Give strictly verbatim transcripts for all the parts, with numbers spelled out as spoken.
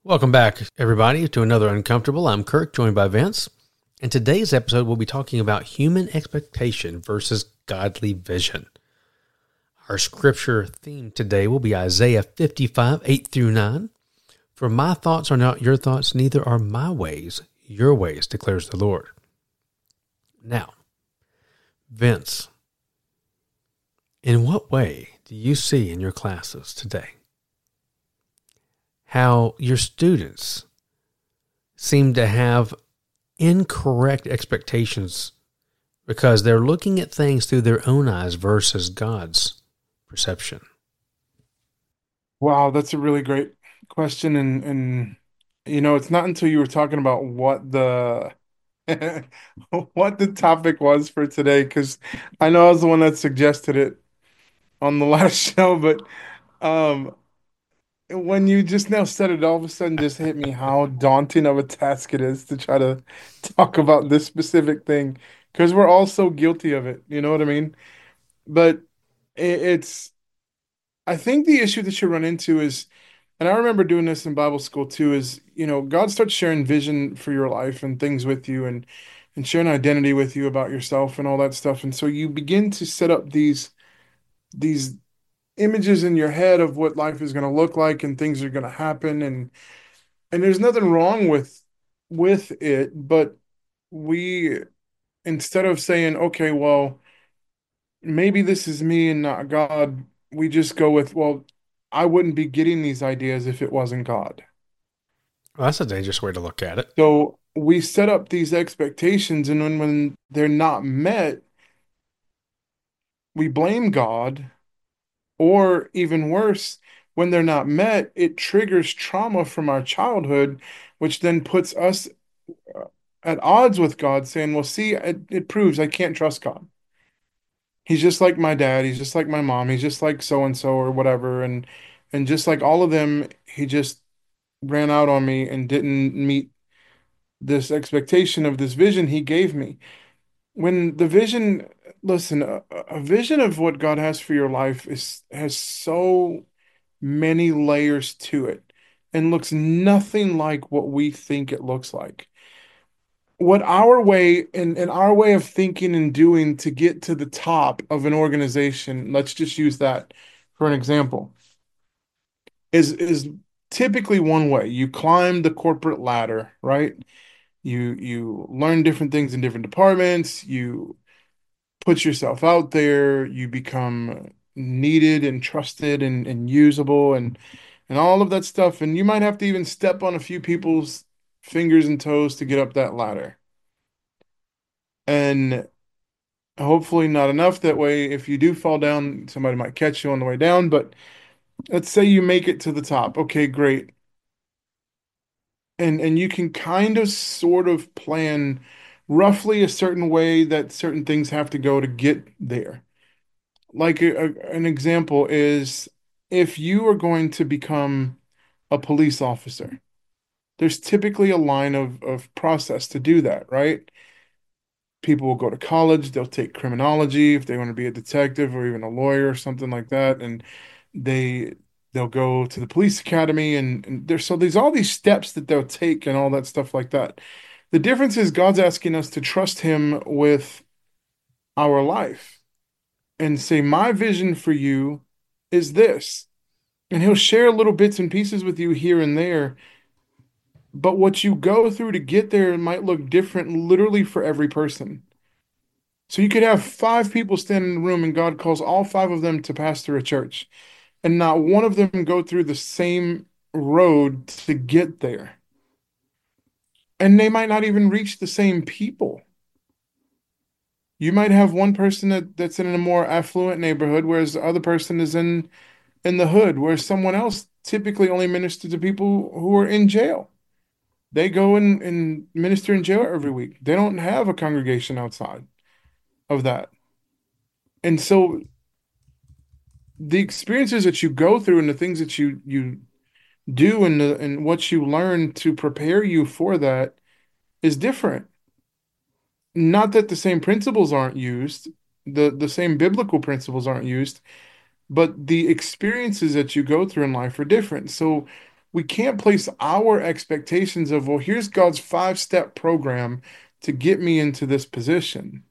Welcome back, everybody, to another Uncomfortable. I'm Kirk, joined by Vince. In today's episode, we'll be talking about human expectation versus godly vision. Our scripture theme today will be Isaiah fifty-five, eight through nine. For my thoughts are not your thoughts, neither are my ways your ways, declares the Lord. Now, Vince, in what way do you see in your classes today how your students seem to have incorrect expectations because they're looking at things through their own eyes versus God's perception? Wow, that's a really great question. And and you know, it's not until you were talking about what the what the topic was for today, because I know I was the one that suggested it on the last show, but um when you just now said it, all of a sudden just hit me how daunting of a task it is to try to talk about this specific thing, because we're all so guilty of it, you know what I mean? But it, it's I think the issue that you run into is, and I remember doing this in Bible school too, is, you know, God starts sharing vision for your life and things with you and and sharing identity with you about yourself and all that stuff. And so you begin to set up these these images in your head of what life is going to look like and things are going to happen, and and there's nothing wrong with with it, but we, instead of saying, okay, well, maybe this is me and not God, we just go with, well, I wouldn't be getting these ideas if it wasn't God. Well, that's a dangerous way to look at it. So we set up these expectations, and when, when they're not met, we blame God, or even worse, when they're not met, it triggers trauma from our childhood, which then puts us uh, at odds with God, saying, well, see, it, it proves I can't trust God. He's just like my dad, he's just like my mom, he's just like so and so or whatever, and and just like all of them, he just ran out on me and didn't meet this expectation of this vision he gave me. When the vision, listen, a, a vision of what God has for your life is has so many layers to it and looks nothing like what we think it looks like. What our way and, and our way of thinking and doing to get to the top of an organization, let's just use that for an example, is is typically one way. You climb the corporate ladder, right? You you learn different things in different departments, you put yourself out there, you become needed and trusted and, and usable and and all of that stuff. And you might have to even step on a few people's fingers and toes to get up that ladder. And hopefully not enough. That way, if you do fall down, somebody might catch you on the way down. But let's say you make it to the top. Okay, great. And and you can kind of sort of plan roughly a certain way that certain things have to go to get there. Like a, a- an example is, if you are going to become a police officer, there's typically a line of, of process to do that, right? People will go to college, they'll take criminology if they want to be a detective or even a lawyer or something like that, and they they'll go to the police academy, and, and there's so there's all these steps that they'll take and all that stuff like that. The difference is God's asking us to trust him with our life and say, my vision for you is this. And he'll share little bits and pieces with you here and there. But what you go through to get there might look different literally for every person. So you could have five people stand in the room and God calls all five of them to pastor a church, and not one of them go through the same road to get there. And they might not even reach the same people. You might have one person that, that's in a more affluent neighborhood, whereas the other person is in in the hood, where someone else typically only ministers to people who are in jail. They go and, and minister in jail every week. They don't have a congregation outside of that. And so the experiences that you go through and the things that you you do and the, and what you learn to prepare you for that is different. Not that the same principles aren't used, the the same biblical principles aren't used, but the experiences that you go through in life are different. So we can't place our expectations of, well, here's God's five-step program to get me into this position.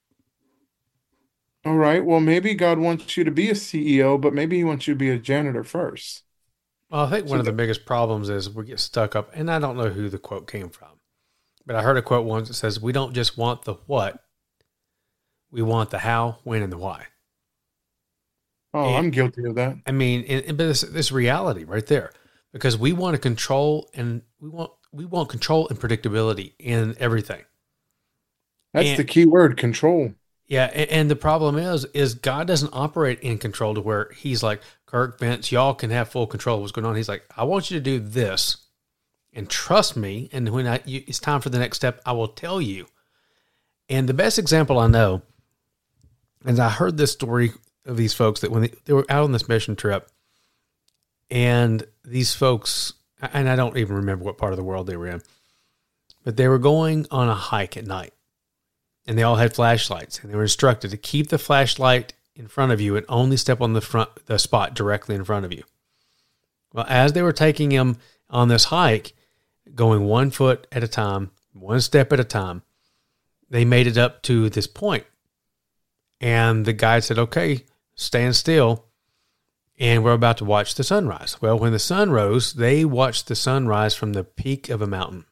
All right, well, maybe God wants you to be a C E O, but maybe he wants you to be a janitor first. Well, I think So one of the that, biggest problems is we get stuck up, and I don't know who the quote came from, but I heard a quote once that says, we don't just want the what, we want the how, when, and the why. oh, And, I'm guilty of that. I mean, and, and- but it's this reality right there, because we want to control and we want we want control and predictability in everything. That's And the key word, control. yeah, and, and the problem is, is God doesn't operate in control to where he's like, Kirk, Vince, y'all can have full control of what's going on. He's like, I want you to do this and trust me. And when I, you, it's time for the next step, I will tell you. And the best example I know, and I heard this story of these folks that when they, they were out on this mission trip, and these folks, and I don't even remember what part of the world they were in, but they were going on a hike at night, and they all had flashlights, and they were instructed to keep the flashlight in front of you and only step on the front, the spot directly in front of you. Well, as they were taking him on this hike, going one foot at a time, one step at a time, they made it up to this point. And the guide said, okay, stand still. And we're about to watch the sunrise. Well, when the sun rose, they watched the sunrise from the peak of a mountain.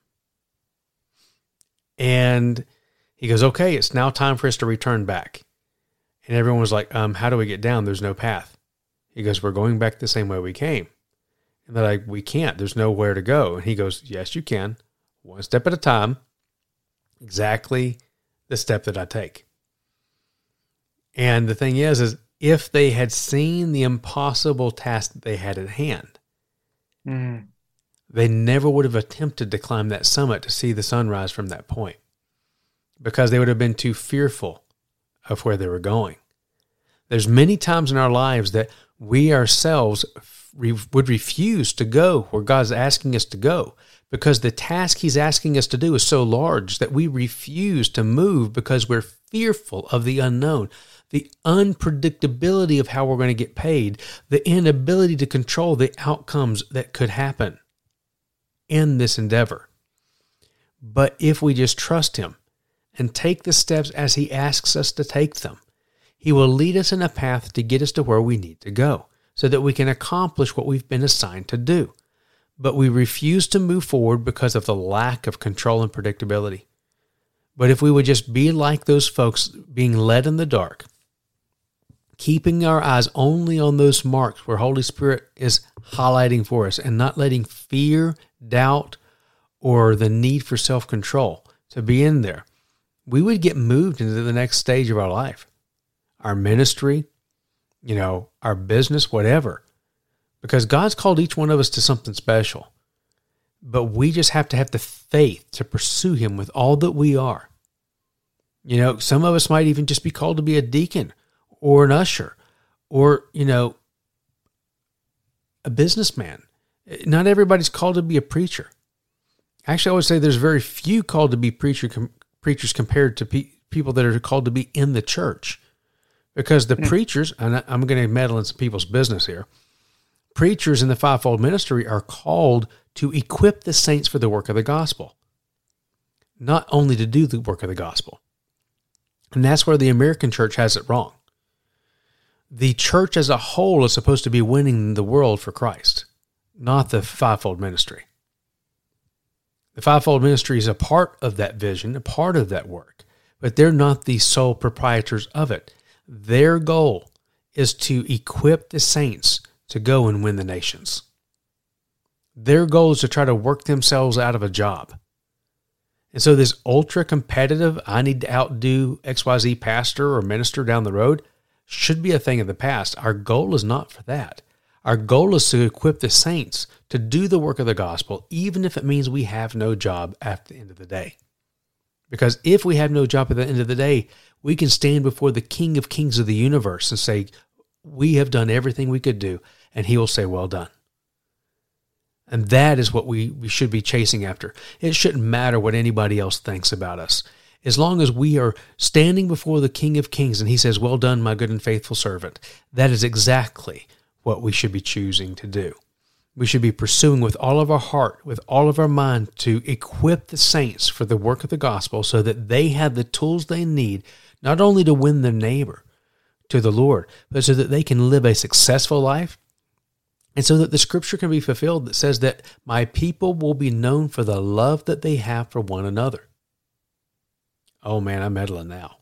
And he goes, okay, it's now time for us to return back. And everyone was like, um, how do we get down? There's no path. He goes, we're going back the same way we came. And they're like, we can't. There's nowhere to go. And he goes, yes, you can. One step at a time. Exactly the step that I take. And the thing is, is if they had seen the impossible task that they had at hand, Mm. they never would have attempted to climb that summit to see the sunrise from that point, because they would have been too fearful of where they were going. There's many times in our lives that we ourselves re- would refuse to go where God's asking us to go, because the task he's asking us to do is so large that we refuse to move because we're fearful of the unknown, the unpredictability of how we're going to get paid, the inability to control the outcomes that could happen in this endeavor. But if we just trust him and take the steps as he asks us to take them, he will lead us in a path to get us to where we need to go so that we can accomplish what we've been assigned to do. But we refuse to move forward because of the lack of control and predictability. But if we would just be like those folks being led in the dark, keeping our eyes only on those marks where Holy Spirit is highlighting for us and not letting fear, doubt, or the need for self-control to be in there, we would get moved into the next stage of our life, our ministry, you know, our business, whatever. Because God's called each one of us to something special. But we just have to have the faith to pursue him with all that we are. You know, some of us might even just be called to be a deacon or an usher or, you know, a businessman. Not everybody's called to be a preacher. Actually, I would say there's very few called to be preacher com- preachers compared to pe- people that are called to be in the church. Because the mm. preachers, and I, I'm going to meddle in some people's business here, preachers in the fivefold ministry are called to equip the saints for the work of the gospel, not only to do the work of the gospel. And that's where the American church has it wrong. The church as a whole is supposed to be winning the world for Christ, not the fivefold ministry. The fivefold ministry is a part of that vision, a part of that work, but they're not the sole proprietors of it. Their goal is to equip the saints to go and win the nations. Their goal is to try to work themselves out of a job. And so this ultra competitive, I need to outdo X Y Z pastor or minister down the road should be a thing of the past. Our goal is not for that. Our goal is to equip the saints to do the work of the gospel, even if it means we have no job at the end of the day. Because if we have no job at the end of the day, we can stand before the King of Kings of the universe and say, we have done everything we could do, and he will say, well done. And that is what we, we should be chasing after. It shouldn't matter what anybody else thinks about us. As long as we are standing before the King of Kings and he says, well done, my good and faithful servant, that is exactly what we should be choosing to do. We should be pursuing with all of our heart, with all of our mind, to equip the saints for the work of the gospel so that they have the tools they need, not only to win their neighbor to the Lord, but so that they can live a successful life, and so that the scripture can be fulfilled that says that my people will be known for the love that they have for one another. Oh man, I'm meddling now.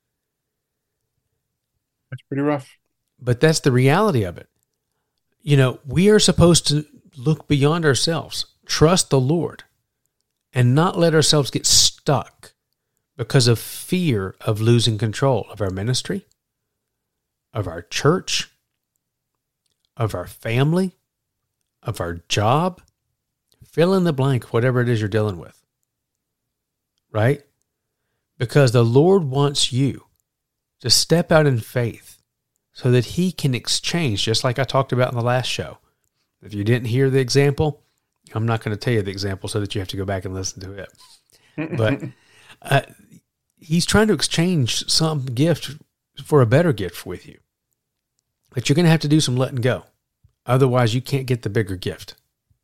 That's pretty rough. But that's the reality of it. You know, we are supposed to look beyond ourselves, trust the Lord, and not let ourselves get stuck because of fear of losing control of our ministry, of our church, of our family, of our job. Fill in the blank, whatever it is you're dealing with. Right? Because the Lord wants you to step out in faith so that he can exchange, just like I talked about in the last show. If you didn't hear the example, I'm not going to tell you the example so that you have to go back and listen to it. But uh, he's trying to exchange some gift for a better gift with you. But you're going to have to do some letting go. Otherwise, you can't get the bigger gift.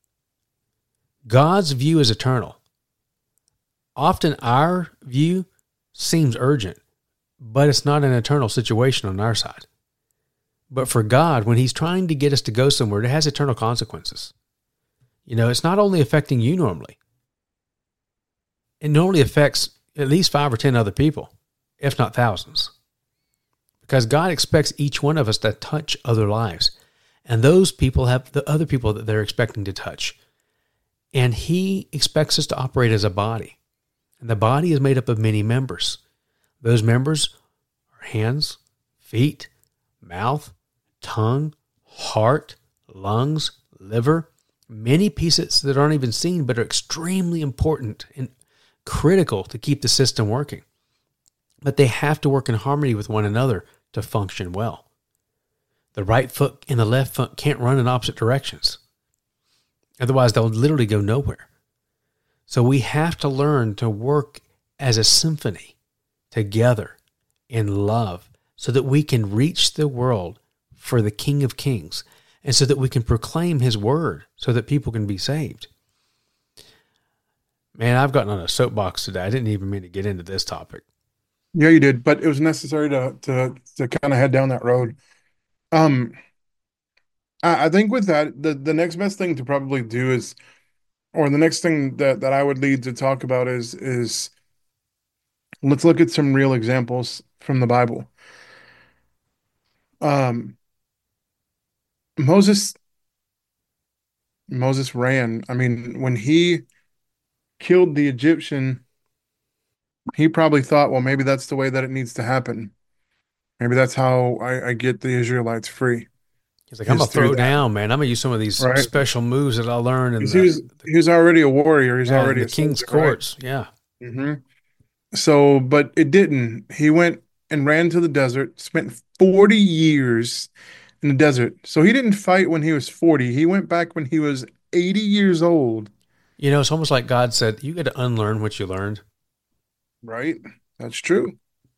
God's view is eternal. Often our view seems urgent, but it's not an eternal situation on our side. But for God, when he's trying to get us to go somewhere, it has eternal consequences. You know, it's not only affecting you normally. It normally affects at least five or ten other people, if not thousands. Because God expects each one of us to touch other lives. And those people have the other people that they're expecting to touch. And he expects us to operate as a body. And the body is made up of many members. Those members are hands, feet, mouth, tongue, heart, lungs, liver, many pieces that aren't even seen but are extremely important and critical to keep the system working. But they have to work in harmony with one another to function well. The right foot and the left foot can't run in opposite directions. Otherwise, they'll literally go nowhere. So we have to learn to work as a symphony together in love so that we can reach the world for the King of Kings and so that we can proclaim his word so that people can be saved. Man, I've gotten on a soapbox today. I didn't even mean to get into this topic. Yeah, you did, but it was necessary to to to kind of head down that road. Um, I, I think with that, the the next best thing to probably do is, or the next thing that that I would lead to talk about is is let's look at some real examples from the Bible. Um, Moses Moses ran. I mean, when he killed the Egyptian, he probably thought, well, maybe that's the way that it needs to happen. Maybe that's how I, I get the Israelites free, He's like, I'm is going to through throw that, down, man. I'm going to use some of these right? special moves that I learned in Because he the, was he was already a warrior. He's yeah, in already the a king's soldier, right? courts. Yeah. hmm So, but it didn't. He went and ran to the desert, spent forty years in the desert. So he didn't fight when he was forty. He went back when he was eighty years old, You know, it's almost like God said, you got to unlearn what you learned. right? That's true.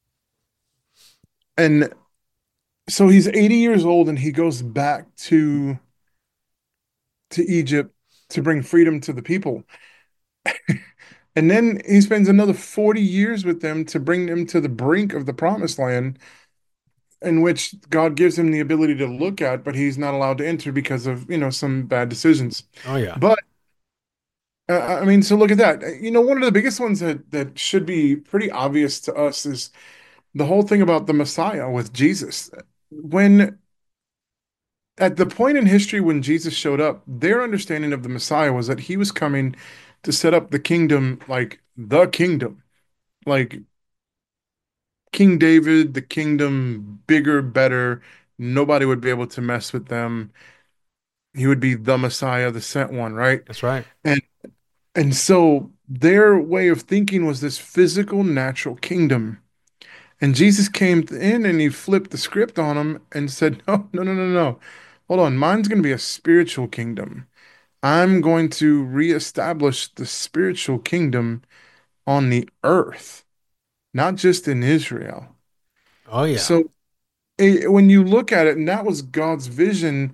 And so he's eighty years old and he goes back to to Egypt to bring freedom to the people. And then he spends another forty years with them to bring them to the brink of the promised land, in which God gives him the ability to look at, but he's not allowed to enter because of, you know, some bad decisions. Oh, yeah. But uh, I mean, so look at that. You know, one of the biggest ones that that should be pretty obvious to us is the whole thing about the Messiah with Jesus. When at the point in history when Jesus showed up, their understanding of the Messiah was that he was coming to set up the kingdom, like the kingdom, like King David, the kingdom, bigger, better. Nobody would be able to mess with them. He would be the Messiah, the sent one, right? That's right. And and so their way of thinking was this physical, natural kingdom. And Jesus came in and he flipped the script on them and said, No, no, no, no, no. Hold on. Mine's going to be a spiritual kingdom. I'm going to reestablish the spiritual kingdom on the earth, not just in Israel. Oh, yeah. So eh, when you look at it, and that was God's vision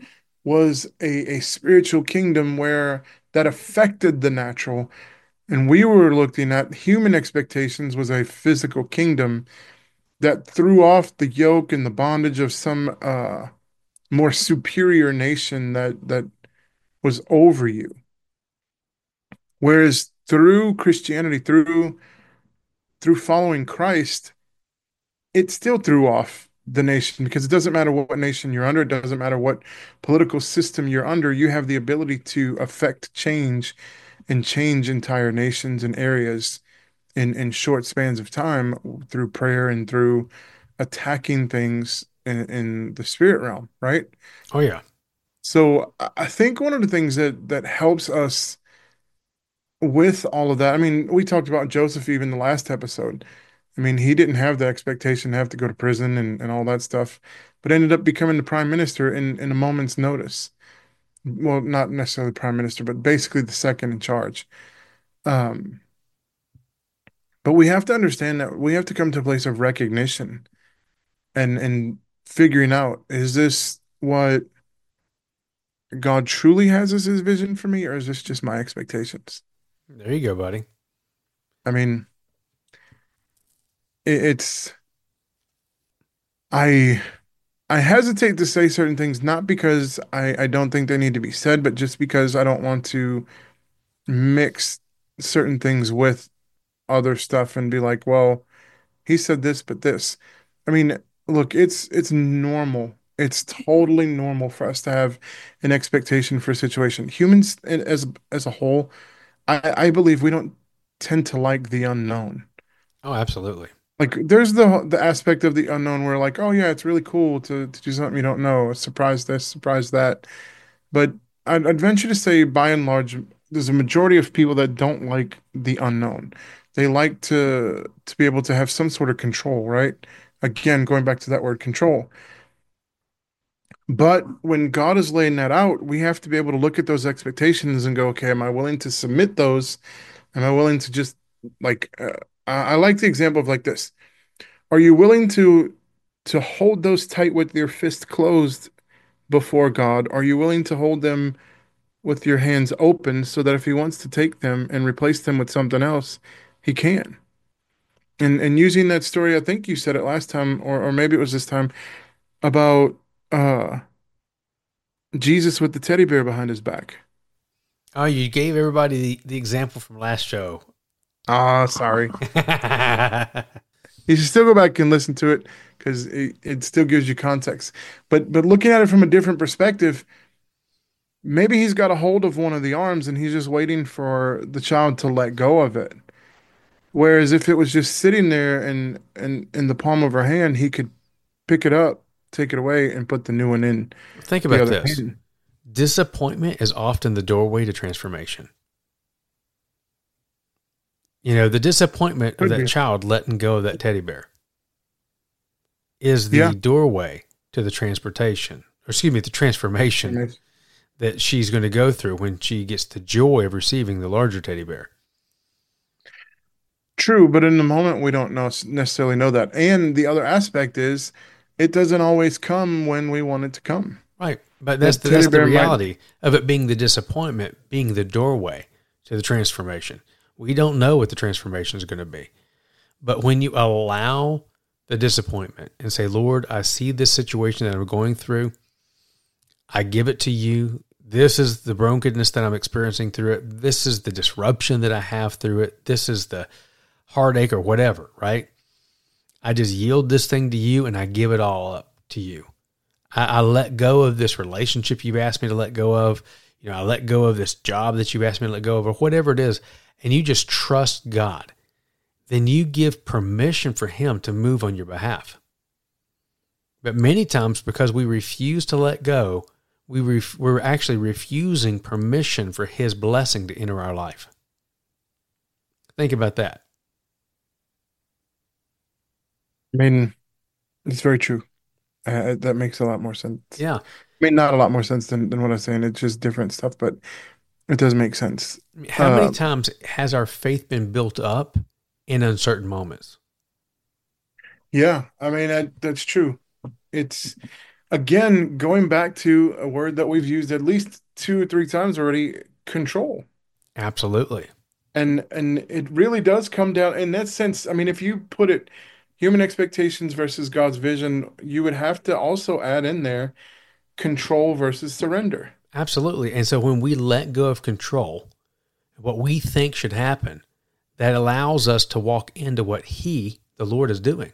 was a, a spiritual kingdom where that affected the natural. And we were looking at human expectations was a physical kingdom that threw off the yoke and the bondage of some uh, more superior nation that that was over you. Whereas through Christianity, through through following Christ, it still threw off the nation because it doesn't matter what nation you're under, it doesn't matter what political system you're under, you have the ability to affect change and change entire nations and areas in in short spans of time through prayer and through attacking things in, in the spirit realm, right? Oh yeah. So I I think one of the things that that helps us with all of that, I mean, we talked about Joseph even the last episode. I mean, he didn't have the expectation to have to go to prison and, and all that stuff, but ended up becoming the prime minister in, in a moment's notice. Well, not necessarily prime minister, but basically the second in charge. Um, but we have to understand that we have to come to a place of recognition and and figuring out, is this what God truly has as his vision for me, or is this just my expectations? There you go, buddy. I mean, it, it's I I hesitate to say certain things not because I I don't think they need to be said, but just because I don't want to mix certain things with other stuff and be like, well, he said this, but this. I mean, look, it's it's normal. It's totally normal for us to have an expectation for a situation. Humans as as a whole, I, I believe we don't tend to like the unknown. Oh, absolutely. Like there's the the aspect of the unknown where like, oh yeah, it's really cool to, to do something you don't know, surprise this, surprise that. But I'd, I'd venture to say by and large, there's a majority of people that don't like the unknown. They like to to be able to have some sort of control, right? Again, going back to that word control. But when God is laying that out, we have to be able to look at those expectations and go, okay, am I willing to submit those? Am I willing to just like uh, I I like the example of like this. Are you willing to to hold those tight with your fist closed before God? Are you willing to hold them with your hands open so that if he wants to take them and replace them with something else, he can? And and using that story, I think you said it last time, or or maybe it was this time, about uh Jesus with the teddy bear behind his back. Oh, you gave everybody the, the example from last show. Ah, sorry. You should still go back and listen to it because it, it still gives you context. But but looking at it from a different perspective, maybe he's got a hold of one of the arms and he's just waiting for the child to let go of it. Whereas if it was just sitting there and and in the palm of her hand, he could pick it up, take it away, and put the new one in Think the about other this. hand. Disappointment is often the doorway to transformation. You know, the disappointment of Could that be. child letting go of that teddy bear is Yeah. the doorway to the transportation, or excuse me, the transformation that she's going to go through when she gets the joy of receiving the larger teddy bear. True, but in the moment we don't know necessarily know that. And the other aspect is it doesn't always come when we want it to come. Right. But that's That the, teddy that's the bear might, reality of it being the disappointment, being the doorway to the transformation. We don't know what the transformation is going to be. But when you allow the disappointment and say, Lord, I see this situation that I'm going through. I give it to you. This is the brokenness that I'm experiencing through it. This is the disruption that I have through it. This is the heartache or whatever, right? I just yield this thing to you and I give it all up to you. I, I let go of this relationship you've asked me to let go of. You know, I let go of this job that you've asked me to let go of, or whatever it is, and you just trust God. Then you give permission for him to move on your behalf. But many times, because we refuse to let go, we ref- we're actually refusing permission for his blessing to enter our life. Think about that. I mean, it's very true. Uh, that makes a lot more sense. Yeah. I mean, not a lot more sense than, than what I'm saying. It's just different stuff, but it does make sense. How many Uh, times has our faith been built up in uncertain moments? yeah, I mean, that, that's true. It's Again, going back to a word that we've used at least two or three times already, control. Absolutely. And and it really does come down in that sense. I mean, if you put it human expectations versus God's vision, you would have to also add in there control versus surrender. Absolutely. And so when we let go of control, what we think should happen, that allows us to walk into what He, the Lord, is doing.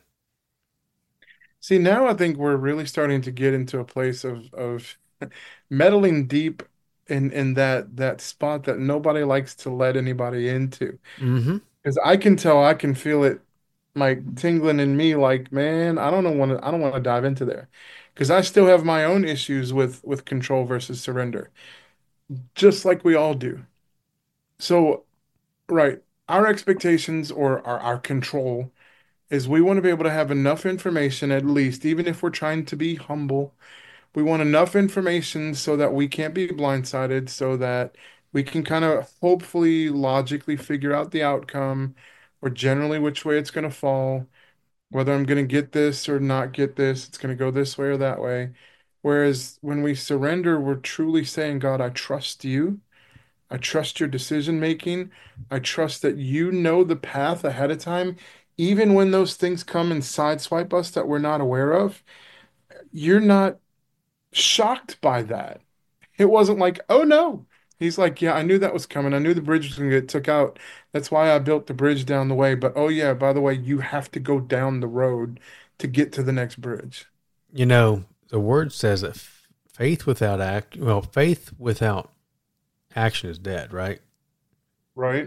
See, now I think we're really starting to get into a place of of meddling deep in in that that spot that nobody likes to let anybody into. Mm-hmm. Because I can tell, I can feel it like tingling in me, like, man, I don't know want to I don't want to dive into there. Because I still have my own issues with with control versus surrender, just like we all do. So, right, our expectations or our, our control is we want to be able to have enough information, at least, even if we're trying to be humble. We want enough information so that we can't be blindsided, so that we can kind of hopefully logically figure out the outcome or generally which way it's going to fall, whether I'm going to get this or not get this, it's going to go this way or that way. Whereas when we surrender, we're truly saying, God, I trust you. I trust your decision making. I trust that you know the path ahead of time. Even when those things come and sideswipe us that we're not aware of, you're not shocked by that. It wasn't like, oh no. He's like, yeah, I knew that was coming. I knew the bridge was going to get took out. That's why I built the bridge down the way. But oh yeah, by the way, you have to go down the road to get to the next bridge. You know, the word says that faith without act, well, faith without action is dead, right? Right?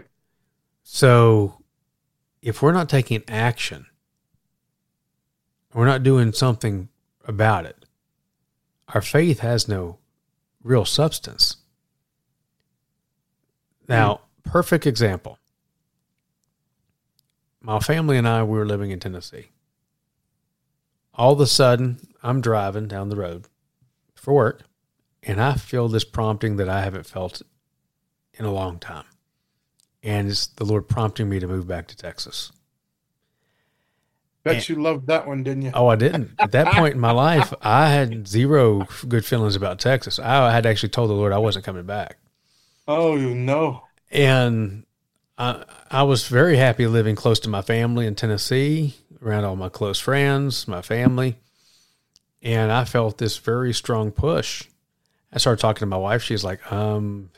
So if we're not taking action, we're not doing something about it, our faith has no real substance. Now, mm. perfect example. My family and I, we were living in Tennessee. All of a sudden, I'm driving down the road for work, and I feel this prompting that I haven't felt in a long time. And it's the Lord prompting me to move back to Texas. Bet and, you loved that one, didn't you? Oh, I didn't. At that point in my life, I had zero good feelings about Texas. I had actually told the Lord I wasn't coming back. Oh, no. And I, I was very happy living close to my family in Tennessee, around all my close friends, my family. And I felt this very strong push. I started talking to my wife. She's like, um,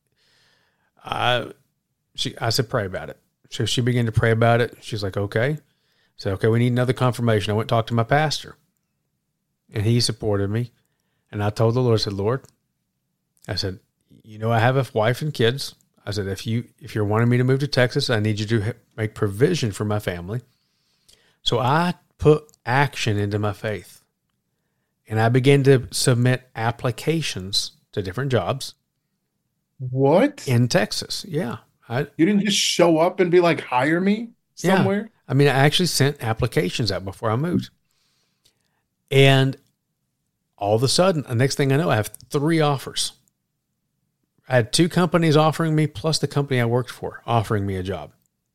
I, she, I said, pray about it. So she began to pray about it. She's like, okay. I said, okay, we need another confirmation. I went and talked to my pastor, and he supported me. And I told the Lord, I said, Lord, I said, you know, I have a wife and kids. I said, if you, if you're wanting me to move to Texas, I need you to make provision for my family. So I put action into my faith, and I began to submit applications to different jobs. What? In Texas. Yeah. I, you didn't just show up and be like, hire me somewhere? Yeah. I mean, I actually sent applications out before I moved. And all of a sudden, the next thing I know, I have three offers. I had two companies offering me, plus the company I worked for offering me a job.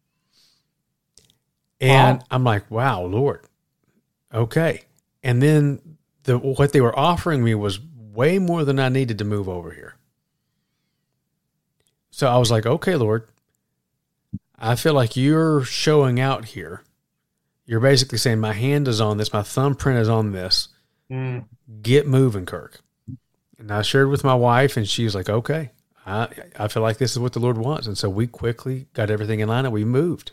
And wow. I'm like, wow, Lord. Okay. And then the what they were offering me was way more than I needed to move over here. So I was like, okay, Lord, I feel like you're showing out here. You're basically saying my hand is on this, my thumbprint is on this. Mm. Get moving, Kirk. And I shared with my wife, and she was like, okay, I, I feel like this is what the Lord wants. And so we quickly got everything in line and we moved.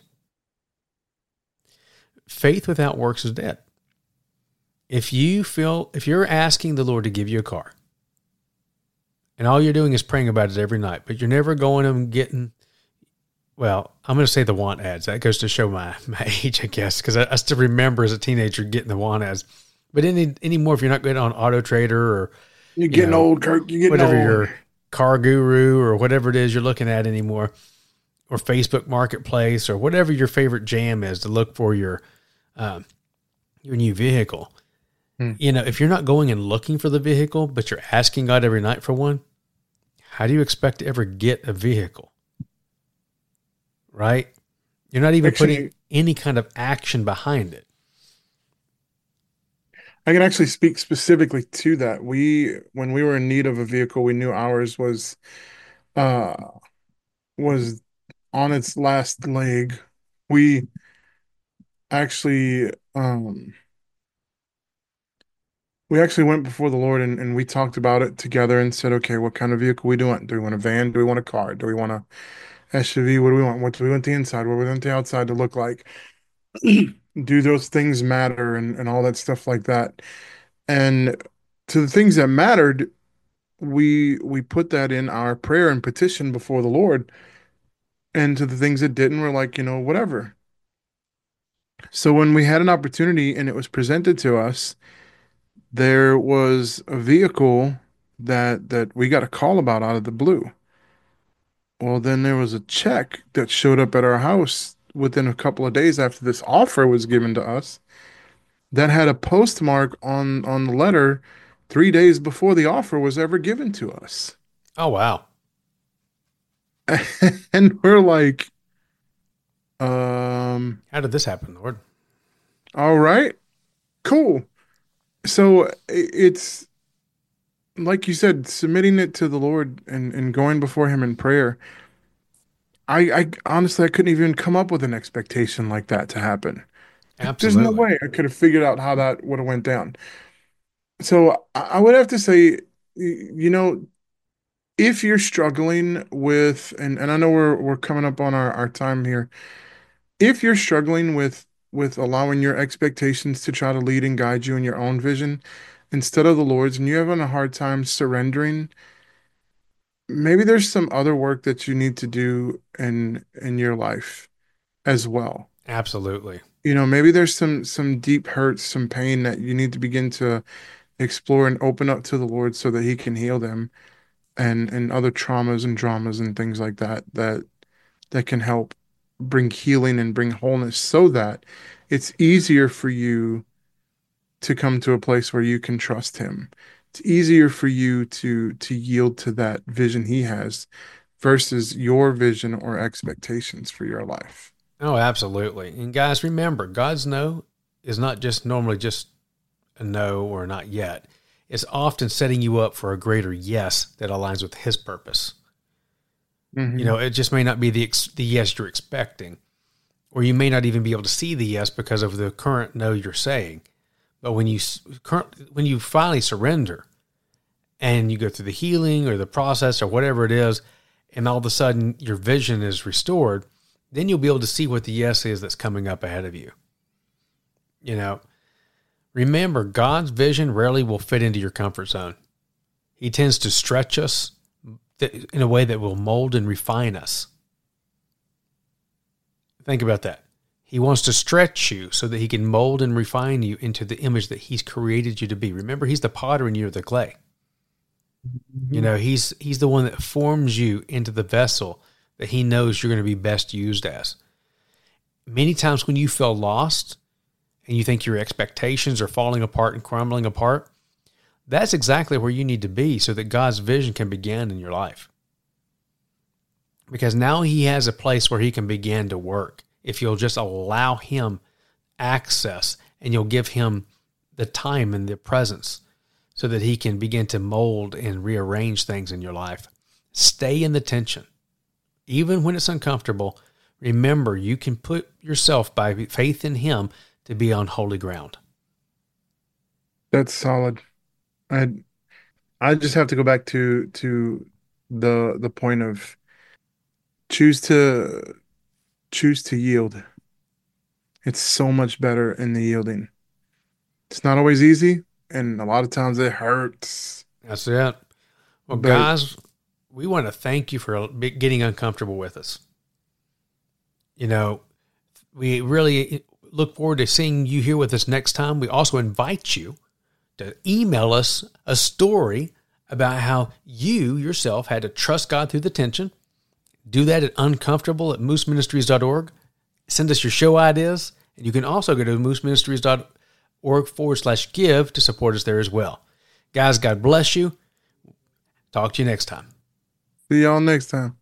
Faith without works is dead. If you feel, if you're asking the Lord to give you a car, and all you're doing is praying about it every night, but you're never going and getting, well, I'm going to say the want ads. That goes to show my, my age, I guess, because I, I still remember as a teenager getting the want ads. But any anymore, if you're not good on Auto Trader or you're getting you know, old, Kirk, you're getting whatever old. Your Car Guru or whatever it is you're looking at anymore, or Facebook Marketplace or whatever your favorite jam is to look for your um, your new vehicle. Hmm. You know, if you're not going and looking for the vehicle, but you're asking God every night for one, how do you expect to ever get a vehicle? Right? You're not even Actually, putting any kind of action behind it. I can actually speak specifically to that. We, when we were in need of a vehicle, we knew ours was uh was on its last leg. We actually um we actually went before the Lord and, and we talked about it together and said, okay, what kind of vehicle we do want? Do we want a van? Do we want a car? Do we want a S U V? What do we want? What do we want the inside? What do we want the outside to look like? Do those things matter and, and all that stuff like that? And to the things that mattered, we we put that in our prayer and petition before the Lord. And to the things that didn't, we're like, you know, whatever. So when we had an opportunity and it was presented to us, there was a vehicle that that we got a call about out of the blue. Well, then there was a check that showed up at our house within a couple of days after this offer was given to us that had a postmark on on the letter three days before the offer was ever given to us. Oh, wow. And we're like, um, How did this happen, Lord? all right, cool. So i- it's like you said, submitting it to the Lord and, and going before Him in prayer. I, I honestly I couldn't even come up with an expectation like that to happen. There's no Absolutely. way I could have figured out how that would have went down. So I, I would have to say, y- you know, if you're struggling with, and, and I know we're we're coming up on our, our time here, if you're struggling with with allowing your expectations to try to lead and guide you in your own vision instead of the Lord's, and you're having a hard time surrendering, maybe there's some other work that you need to do in in your life as well. Absolutely. You know, maybe there's some some deep hurts, some pain that you need to begin to explore and open up to the Lord so that He can heal them, and and other traumas and dramas and things like that that that can help bring healing and bring wholeness so that it's easier for you to come to a place where you can trust Him. It's easier for you to to yield to that vision He has versus your vision or expectations for your life. Oh, absolutely. And guys, remember, God's no is not just normally just a no or not yet. It's often setting you up for a greater yes that aligns with His purpose. You Hmm. know, it just may not be the ex- the yes you're expecting, or you may not even be able to see the yes because of the current no you're saying. But when you s- current when you finally surrender and you go through the healing or the process or whatever it is, and all of a sudden your vision is restored, then you'll be able to see what the yes is that's coming up ahead of you. You know, remember, God's vision rarely will fit into your comfort zone. He tends to stretch us in a way that will mold and refine us. Think about that. He wants to stretch you so that He can mold and refine you into the image that He's created you to be. Remember, He's the potter and you're the clay. You Hmm. know, He's He's the one that forms you into the vessel that He knows you're going to be best used as. Many times when you feel lost and you think your expectations are falling apart and crumbling apart, that's exactly where you need to be so that God's vision can begin in your life. Because now He has a place where He can begin to work if you'll just allow Him access and you'll give Him the time and the presence so that He can begin to mold and rearrange things in your life. Stay in the tension. Even when it's uncomfortable, remember you can put yourself by faith in Him to be on holy ground. That's solid. I I just have to go back to to the the point of choose to choose to yield. It's so much better in the yielding. It's not always easy, and a lot of times it hurts. That's it. Well, But guys, we want to thank you for getting uncomfortable with us. You know, we really look forward to seeing you here with us next time. We also invite you to email us a story about how you yourself had to trust God through the tension. Do that at uncomfortable at moose ministries dot org. Send us your show ideas. And you can also go to moose ministries dot org forward slash give to support us there as well. Guys, God bless you. Talk to you next time. see y'all next time.